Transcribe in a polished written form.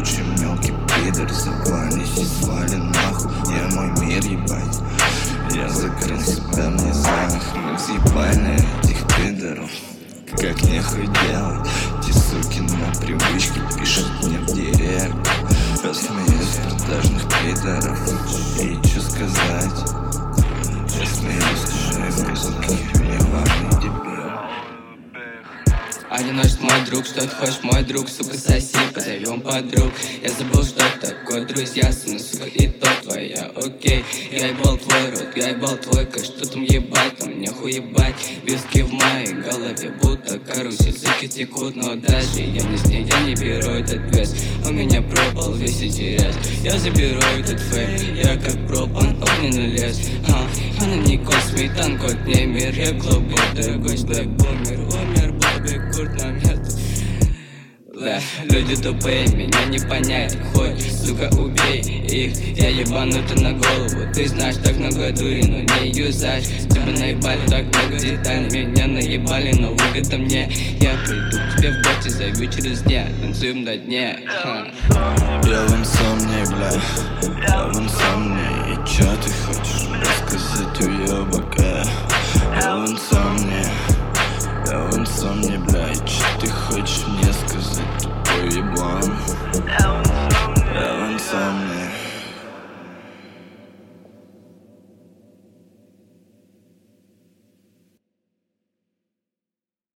Короче, мелкий пидор, закланись и свали нахуй. Я мой мир, ебать. Я закрыл себя в низах. Мы взъебали на этих пидоров. Как нехуй делать. Эти суки на привычке пишут мне в директ. Посмеюсь с продажных пидоров. И чё сказать? Я смеюсь, что суки, ебаный дебил. Одиночество мой друг, что ты хочешь, мой друг, сука, соси, позовем подруг. Я забыл, что такое друзья, сука, и то твоя, окей. Я ебал твой рот, я ебал твой кэш, что там ебать, там нехуй ебать. Виски в моей голове, будто карусель, суки текут, но даже я не с ней, я не беру этот вес. У меня пропал весь интерес, я заберу этот фейк, я как пропан, огненный лес. Она не космит, кот не мир, я глубокий, дорогой блэк бумер, умер, бобик, курт на место. Люди тупые, меня не понять. Хоть, сука, убей их. Я ебанутый на голову. Ты знаешь, так много дури, но не юзаешь. Тебя наебали так много деталей. Меня наебали, но выгода мне. Я приду к тебе в гости, зайду через дня. Танцуем до дня. Я в инсомнии, бля. Я в инсомнии. И чё ты хочешь рассказать, уёбок? Я в инсомнии. Я в инсомнии, бля. И чё